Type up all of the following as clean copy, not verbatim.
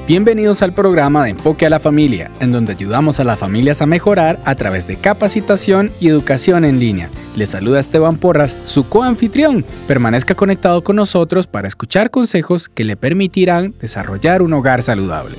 Bienvenidos al programa de Enfoque a la Familia, en donde ayudamos a las familias a mejorar a través de capacitación y educación en línea. Les saluda Esteban Porras, su coanfitrión. Permanezca conectado con nosotros para escuchar consejos que le permitirán desarrollar un hogar saludable.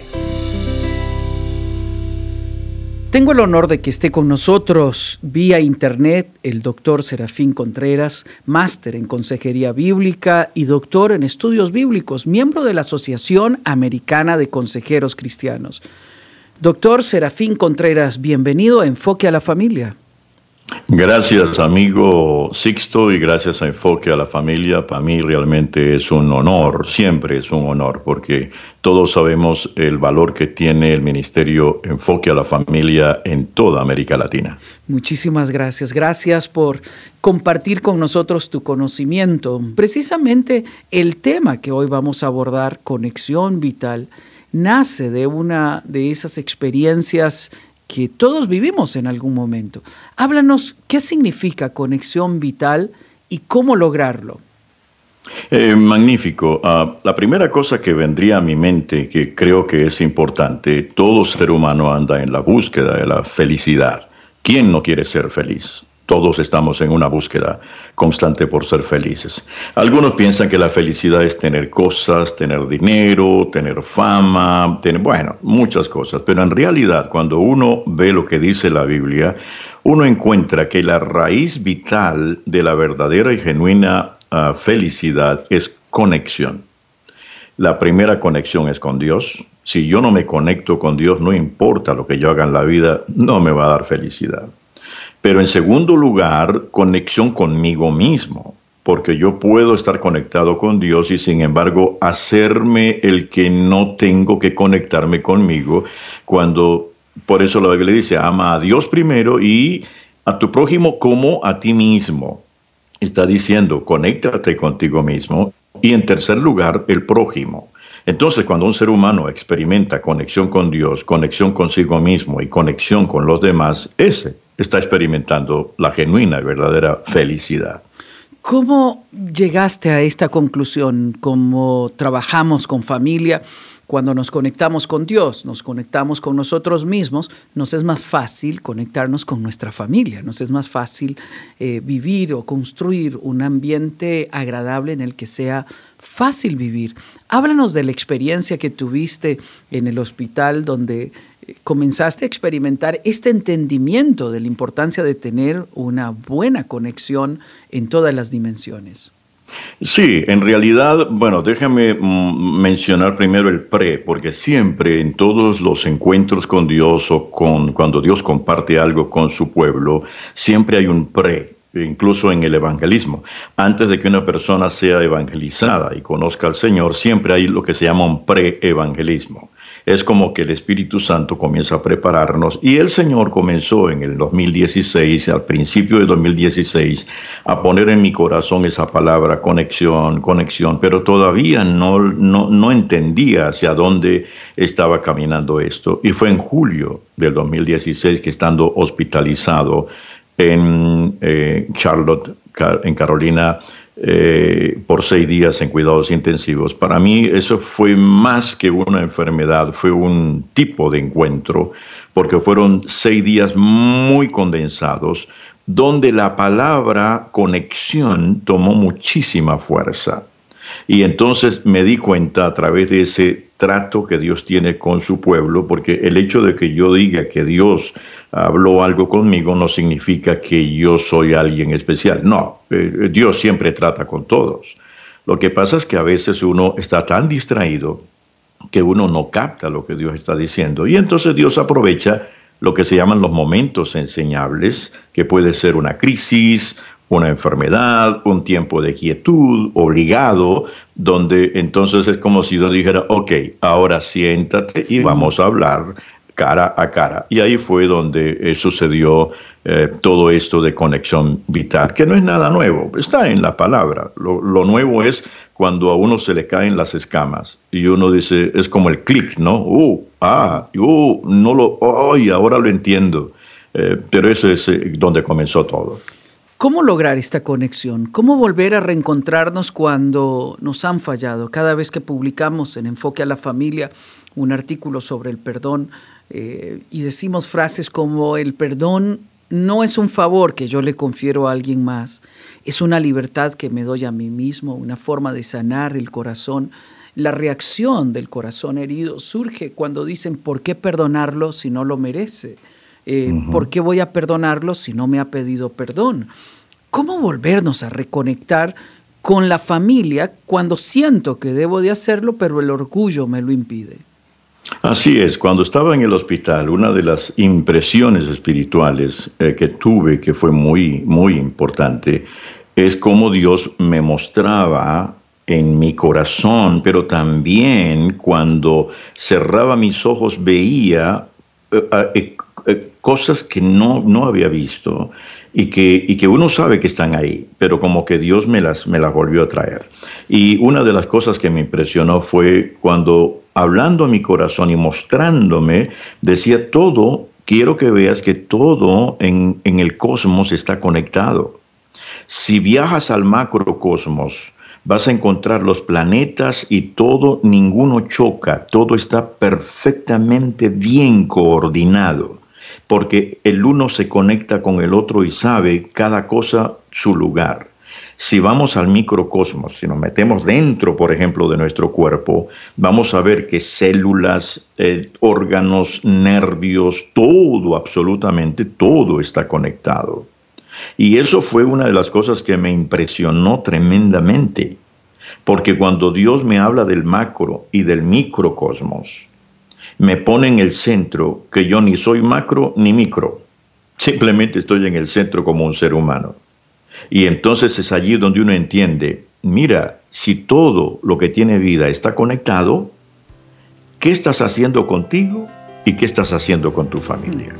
Tengo el honor de que esté con nosotros vía internet el doctor Serafín Contreras, máster en Consejería Bíblica y doctor en Estudios Bíblicos, miembro de la Asociación Americana de Consejeros Cristianos. Doctor Serafín Contreras, bienvenido a Enfoque a la Familia. Gracias, amigo Sixto, y gracias a Enfoque a la Familia. Para mí realmente es un honor, siempre es un honor, porque todos sabemos el valor que tiene el ministerio Enfoque a la Familia en toda América Latina. Muchísimas gracias. Gracias por compartir con nosotros tu conocimiento. Precisamente el tema que hoy vamos a abordar, conexión vital, nace de una de esas experiencias que todos vivimos en algún momento. Háblanos, ¿qué significa conexión vital y cómo lograrlo? Magnífico. La primera cosa que vendría a mi mente, que creo que es importante, todo ser humano anda en la búsqueda de la felicidad. ¿Quién no quiere ser feliz? Todos estamos en una búsqueda constante por ser felices. Algunos piensan que la felicidad es tener cosas, tener dinero, tener fama, muchas cosas. Pero en realidad, cuando uno ve lo que dice la Biblia, uno encuentra que la raíz vital de la verdadera y genuina felicidad es conexión. La primera conexión es con Dios. Si yo no me conecto con Dios, no importa lo que yo haga en la vida, no me va a dar felicidad. Pero en segundo lugar, conexión conmigo mismo, porque yo puedo estar conectado con Dios y sin embargo hacerme el que no tengo que conectarme conmigo, por eso la Biblia dice, ama a Dios primero y a tu prójimo como a ti mismo. Está diciendo, conéctate contigo mismo y en tercer lugar, el prójimo. Entonces, cuando un ser humano experimenta conexión con Dios, conexión consigo mismo y conexión con los demás, ese está experimentando la genuina y verdadera felicidad. ¿Cómo llegaste a esta conclusión? ¿Cómo trabajamos con familia? Cuando nos conectamos con Dios, nos conectamos con nosotros mismos, nos es más fácil conectarnos con nuestra familia, nos es más fácil vivir o construir un ambiente agradable en el que sea fácil vivir. Háblanos de la experiencia que tuviste en el hospital donde comenzaste a experimentar este entendimiento de la importancia de tener una buena conexión en todas las dimensiones. Sí, en realidad, déjame mencionar primero el porque siempre en todos los encuentros con Dios o cuando Dios comparte algo con su pueblo, siempre hay un incluso en el evangelismo. Antes de que una persona sea evangelizada y conozca al Señor, siempre hay lo que se llama un pre-evangelismo. Es como que el Espíritu Santo comienza a prepararnos y el Señor comenzó en el 2016, al principio de 2016, a poner en mi corazón esa palabra conexión, pero todavía no entendía hacia dónde estaba caminando esto. Y fue en julio del 2016 que estando hospitalizado en Charlotte, en Carolina, por 6 días en cuidados intensivos. Para mí eso fue más que una enfermedad, fue un tipo de encuentro, porque fueron 6 días muy condensados, donde la palabra conexión tomó muchísima fuerza. Y entonces me di cuenta a través de ese trato que Dios tiene con su pueblo, porque el hecho de que yo diga que Dios habló algo conmigo no significa que yo soy alguien especial. No, Dios siempre trata con todos. Lo que pasa es que a veces uno está tan distraído que uno no capta lo que Dios está diciendo. Y entonces Dios aprovecha lo que se llaman los momentos enseñables, que puede ser una crisis, una enfermedad, un tiempo de quietud obligado, donde entonces es como si Dios dijera, ok, ahora siéntate y vamos a hablar cara a cara. Y ahí fue donde sucedió todo esto de conexión vital, que no es nada nuevo, está en la palabra. Lo nuevo es cuando a uno se le caen las escamas y uno dice, es como el clic, ¿no? Ahora lo entiendo. Pero eso es donde comenzó todo. ¿Cómo lograr esta conexión? ¿Cómo volver a reencontrarnos cuando nos han fallado? Cada vez que publicamos en Enfoque a la Familia un artículo sobre el perdón y decimos frases como el perdón no es un favor que yo le confiero a alguien más, es una libertad que me doy a mí mismo, una forma de sanar el corazón. La reacción del corazón herido surge cuando dicen, ¿por qué perdonarlo si no lo merece? ¿Por qué voy a perdonarlo si no me ha pedido perdón? ¿Cómo volvernos a reconectar con la familia cuando siento que debo de hacerlo, pero el orgullo me lo impide? Así es, cuando estaba en el hospital, una de las impresiones espirituales que tuve, que fue muy, muy importante, es cómo Dios me mostraba en mi corazón, pero también cuando cerraba mis ojos veía cosas que no había visto y que uno sabe que están ahí, pero como que Dios me las volvió a traer. Y una de las cosas que me impresionó fue cuando, hablando a mi corazón y mostrándome, decía todo, quiero que veas que todo en el cosmos está conectado. Si viajas al macrocosmos, vas a encontrar los planetas y todo, ninguno choca, todo está perfectamente bien coordinado, porque el uno se conecta con el otro y sabe cada cosa su lugar. Si vamos al microcosmos, si nos metemos dentro, por ejemplo, de nuestro cuerpo, vamos a ver que células, órganos, nervios, todo, absolutamente todo está conectado. Y eso fue una de las cosas que me impresionó tremendamente, porque cuando Dios me habla del macro y del microcosmos, me pone en el centro que yo ni soy macro ni micro, simplemente estoy en el centro como un ser humano. Y entonces es allí donde uno entiende, mira, si todo lo que tiene vida está conectado, ¿qué estás haciendo contigo y qué estás haciendo con tu familia?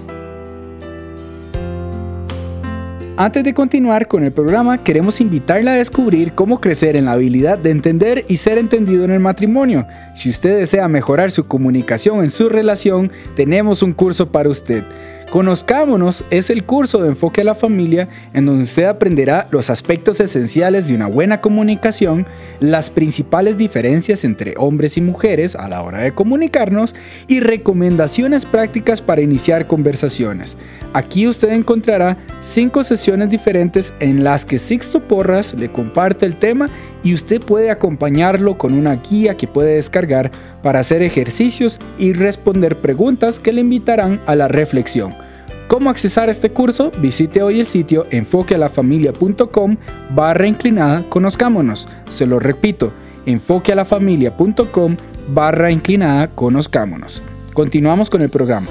Antes de continuar con el programa, queremos invitarla a descubrir cómo crecer en la habilidad de entender y ser entendido en el matrimonio. Si usted desea mejorar su comunicación en su relación, tenemos un curso para usted. Conozcámonos es el curso de enfoque a la familia en donde usted aprenderá los aspectos esenciales de una buena comunicación, las principales diferencias entre hombres y mujeres a la hora de comunicarnos y recomendaciones prácticas para iniciar conversaciones. Aquí usted encontrará 5 sesiones diferentes en las que Sixto Porras le comparte el tema y usted puede acompañarlo con una guía que puede descargar para hacer ejercicios y responder preguntas que le invitarán a la reflexión. ¿Cómo accesar a este curso? Visite hoy el sitio enfoquealafamilia.com/inclinada conozcámonos. Se lo repito, enfoquealafamilia.com/inclinada conozcámonos. Continuamos con el programa.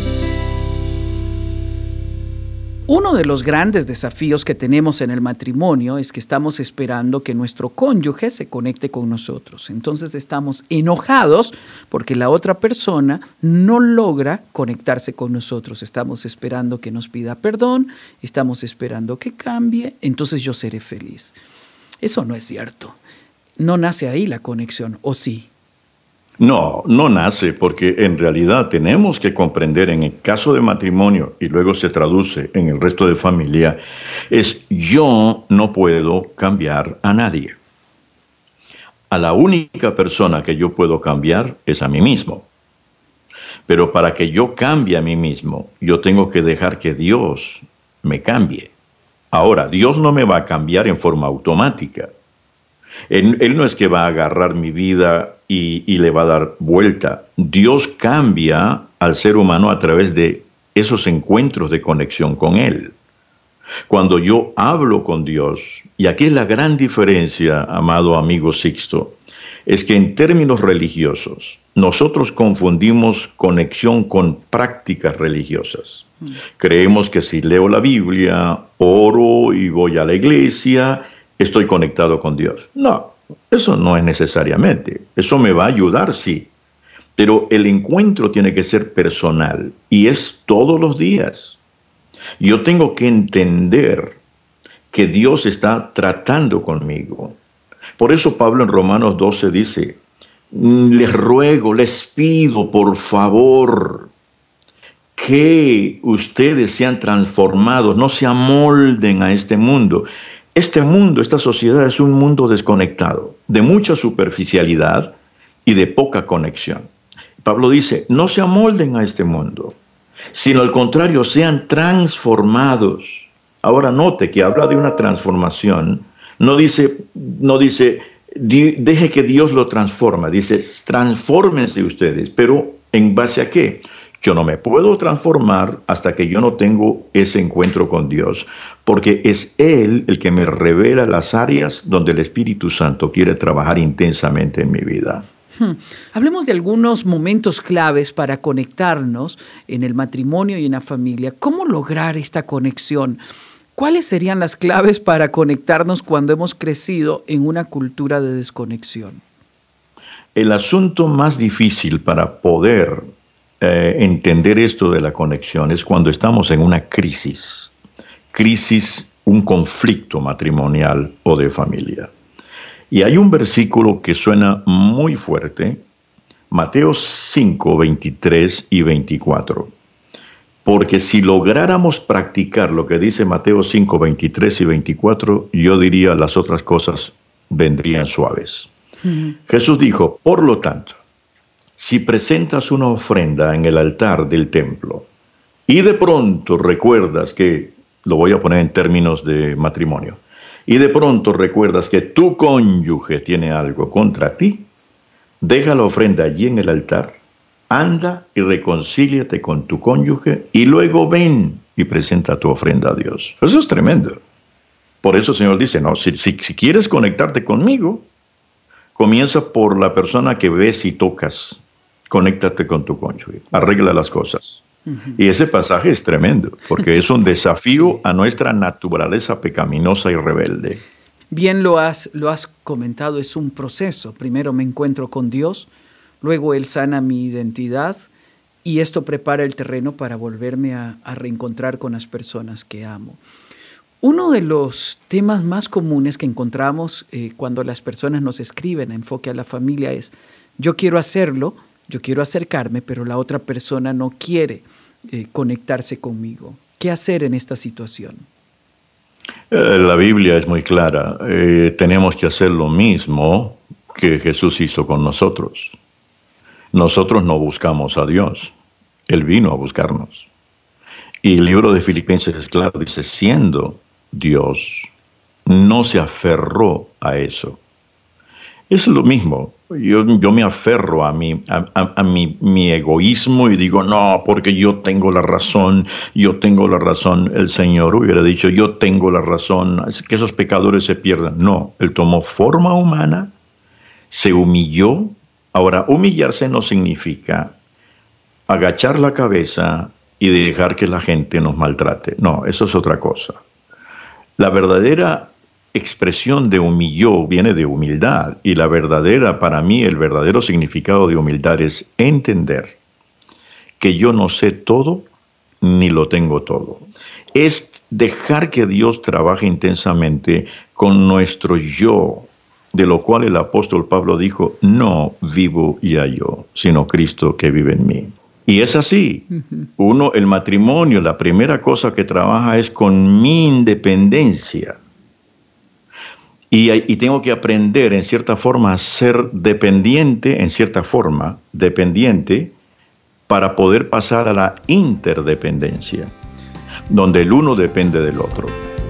Uno de los grandes desafíos que tenemos en el matrimonio es que estamos esperando que nuestro cónyuge se conecte con nosotros. Entonces estamos enojados porque la otra persona no logra conectarse con nosotros. Estamos esperando que nos pida perdón, estamos esperando que cambie, entonces yo seré feliz. Eso no es cierto. No nace ahí la conexión, ¿o sí? No nace, porque en realidad tenemos que comprender en el caso de matrimonio, y luego se traduce en el resto de familia, es yo no puedo cambiar a nadie. A la única persona que yo puedo cambiar es a mí mismo. Pero para que yo cambie a mí mismo, yo tengo que dejar que Dios me cambie. Ahora, Dios no me va a cambiar en forma automática. Él no es que va a agarrar mi vida y le va a dar vuelta. Dios cambia al ser humano a través de esos encuentros de conexión con Él. Cuando yo hablo con Dios, y aquí es la gran diferencia, amado amigo Sixto, es que en términos religiosos, nosotros confundimos conexión con prácticas religiosas. Creemos que si leo la Biblia, oro y voy a la iglesia, estoy conectado con Dios. No, eso no es necesariamente. Eso me va a ayudar, sí. Pero el encuentro tiene que ser personal y es todos los días. Yo tengo que entender que Dios está tratando conmigo. Por eso Pablo en Romanos 12 dice, les ruego, les pido, por favor, que ustedes sean transformados, no se amolden a este mundo. Este mundo, esta sociedad es un mundo desconectado, de mucha superficialidad y de poca conexión. Pablo dice, no se amolden a este mundo, sino al contrario, sean transformados. Ahora note que habla de una transformación, no dice, deje que Dios lo transforme, dice, transfórmense ustedes, pero ¿en base a qué? Yo no me puedo transformar hasta que yo no tengo ese encuentro con Dios, porque es Él el que me revela las áreas donde el Espíritu Santo quiere trabajar intensamente en mi vida. Hablemos de algunos momentos claves para conectarnos en el matrimonio y en la familia. ¿Cómo lograr esta conexión? ¿Cuáles serían las claves para conectarnos cuando hemos crecido en una cultura de desconexión? El asunto más difícil para poder entender esto de la conexión es cuando estamos en una crisis, un conflicto matrimonial o de familia. Y hay un versículo que suena muy fuerte, Mateo 5, 23 y 24. Porque si lográramos practicar lo que dice Mateo 5, 23 y 24, yo diría las otras cosas vendrían suaves. Jesús dijo, por lo tanto, si presentas una ofrenda en el altar del templo y de pronto recuerdas que, lo voy a poner en términos de matrimonio, y de pronto recuerdas que tu cónyuge tiene algo contra ti, deja la ofrenda allí en el altar, anda y reconcíliate con tu cónyuge y luego ven y presenta tu ofrenda a Dios. Eso es tremendo. Por eso el Señor dice, no, si quieres conectarte conmigo, comienza por la persona que ves y tocas. Conéctate con tu cónyuge, arregla las cosas. Y ese pasaje es tremendo, porque es un desafío sí. a nuestra naturaleza pecaminosa y rebelde. Bien lo has comentado, es un proceso. Primero me encuentro con Dios, luego Él sana mi identidad y esto prepara el terreno para volverme a reencontrar con las personas que amo. Uno de los temas más comunes que encontramos cuando las personas nos escriben a Enfoque a la Familia es, yo quiero hacerlo, yo quiero acercarme, pero la otra persona no quiere conectarse conmigo. ¿Qué hacer en esta situación? La Biblia es muy clara. Tenemos que hacer lo mismo que Jesús hizo con nosotros. Nosotros no buscamos a Dios. Él vino a buscarnos. Y el libro de Filipenses es claro, dice, siendo Dios, no se aferró a eso. Es lo mismo. Yo me aferro a mi egoísmo y digo, no, porque yo tengo la razón. El Señor hubiera dicho, yo tengo la razón, que esos pecadores se pierdan. No, Él tomó forma humana, se humilló. Ahora, humillarse no significa agachar la cabeza y dejar que la gente nos maltrate. No, eso es otra cosa. La verdadera expresión de humilló viene de humildad, y para mí, el verdadero significado de humildad es entender que yo no sé todo ni lo tengo todo. Es dejar que Dios trabaje intensamente con nuestro yo, de lo cual el apóstol Pablo dijo, no vivo ya yo, sino Cristo que vive en mí. Y es así. El matrimonio, la primera cosa que trabaja es con mi independencia. Y tengo que aprender, en cierta forma, a ser dependiente, para poder pasar a la interdependencia, donde el uno depende del otro.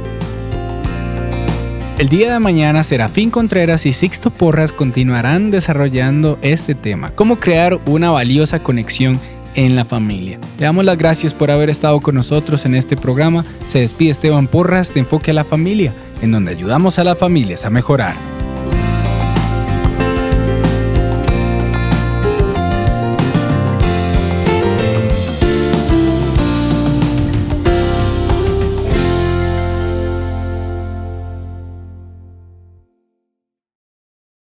El día de mañana, Serafín Contreras y Sixto Porras continuarán desarrollando este tema, cómo crear una valiosa conexión en la familia. Le damos las gracias por haber estado con nosotros en este programa. Se despide Esteban Porras de Enfoque a la Familia, en donde ayudamos a las familias a mejorar.